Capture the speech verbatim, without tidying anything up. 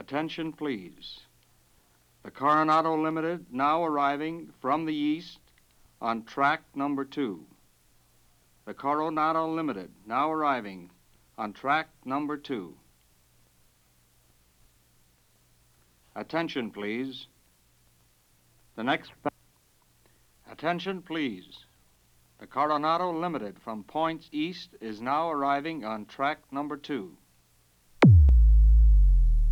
Attention, please. The Coronado Limited now arriving from the east on track number two. The Coronado Limited now arriving on track number two. Attention, please. The next... Attention, please. The Coronado Limited from points east is now arriving on track number two.